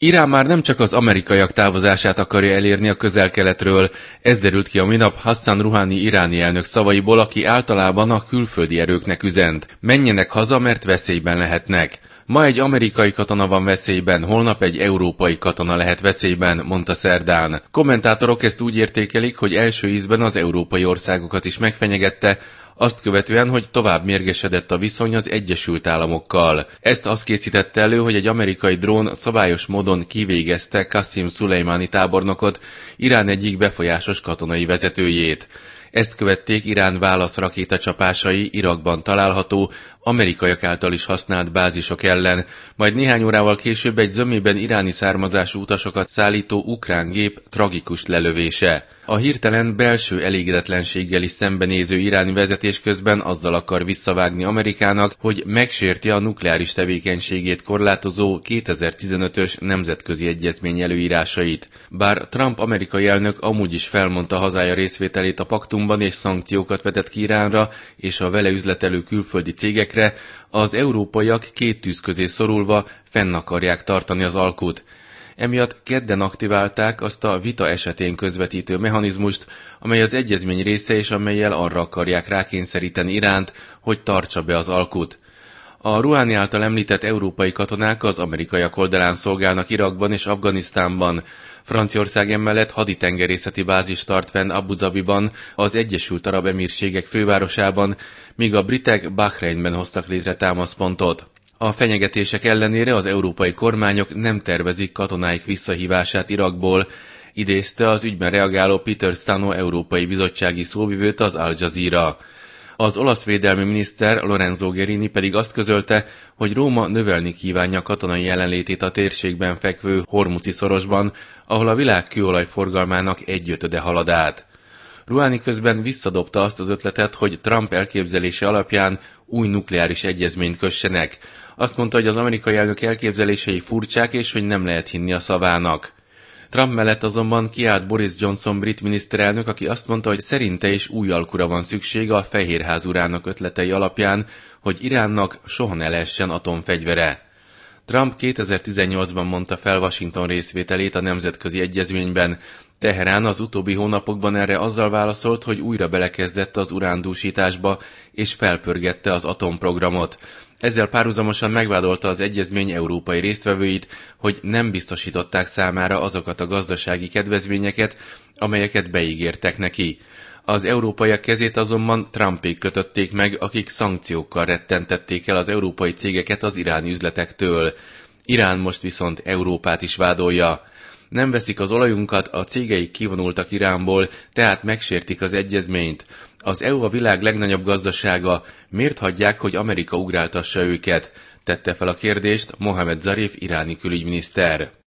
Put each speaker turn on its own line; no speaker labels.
Irán már nem csak az amerikaiak távozását akarja elérni a Közel-Keletről, ez derült ki a minap Hassan Rouhani iráni elnök szavaiból, aki általában a külföldi erőknek üzent. Menjenek haza, mert veszélyben lehetnek. Ma egy amerikai katona van veszélyben, holnap egy európai katona lehet veszélyben, mondta szerdán. Kommentátorok ezt úgy értékelik, hogy első ízben az európai országokat is megfenyegette, azt követően, hogy tovább mérgesedett a viszony az Egyesült Államokkal. Ezt azt készítette elő, hogy egy amerikai drón szabályos módon kivégezte Qasem Szulejmáni tábornokot, Irán egyik befolyásos katonai vezetőjét. Ezt követték Irán válaszrakétacsapásai Irakban található, amerikaiak által is használt bázisok ellen, majd néhány órával később egy zömében iráni származású utasokat szállító ukrán gép tragikus lelövése. A hirtelen belső elégedetlenséggel is szembenéző iráni vezetés közben azzal akar visszavágni Amerikának, hogy megsérti a nukleáris tevékenységét korlátozó 2015-ös nemzetközi egyezmény előírásait. Bár Trump amerikai elnök amúgy is felmondta hazája részvételét a paktumban és szankciókat vetett ki Iránra és a vele üzletelő külföldi cégekre, az európaiak két tűz közé szorulva fenn akarják tartani az alkut. Emiatt kedden aktiválták azt a vita esetén közvetítő mechanizmust, amely az egyezmény része és amellyel arra akarják rákényszeríteni Iránt, hogy tartsa be az alkut. A Rouhani által említett európai katonák az amerikaiak oldalán szolgálnak Irakban és Afganisztánban. Franciaország emellett haditengerészeti bázist tart fenn Abu Zabiban, az Egyesült Arab Emírségek fővárosában, míg a britek Bahreinben hoztak létre támaszpontot. A fenyegetések ellenére az európai kormányok nem tervezik katonáik visszahívását Irakból, idézte az ügyben reagáló Peter Stano európai bizottsági szóvivőt az Al Jazeera. Az olasz védelmi miniszter Lorenzo Guerini pedig azt közölte, hogy Róma növelni kívánja katonai jelenlétét a térségben fekvő Hormuzi szorosban, ahol a világ kőolaj forgalmának 1/5 halad át. Rouhani közben visszadobta azt az ötletet, hogy Trump elképzelése alapján új nukleáris egyezményt kössenek. Azt mondta, hogy az amerikai elnök elképzelései furcsák, és hogy nem lehet hinni a szavának. Trump mellett azonban kiállt Boris Johnson brit miniszterelnök, aki azt mondta, hogy szerinte is új alkura van szüksége a Fehérház urának ötletei alapján, hogy Iránnak soha ne lehessen atomfegyvere. Trump 2018-ban mondta fel Washington részvételét a nemzetközi egyezményben. Teherán az utóbbi hónapokban erre azzal válaszolt, hogy újra belekezdett az urándúsításba és felpörgette az atomprogramot. Ezzel párhuzamosan megvádolta az egyezmény európai résztvevőit, hogy nem biztosították számára azokat a gazdasági kedvezményeket, amelyeket beígértek neki. Az európaiak kezét azonban Trumpék kötötték meg, akik szankciókkal rettentették el az európai cégeket az iráni üzletektől. Irán most viszont Európát is vádolja. Nem veszik az olajunkat, a cégeik kivonultak Iránból, tehát megsértik az egyezményt. Az EU a világ legnagyobb gazdasága, miért hagyják, hogy Amerika ugráltassa őket? Tette fel a kérdést Mohammad Zarif iráni külügyminiszter.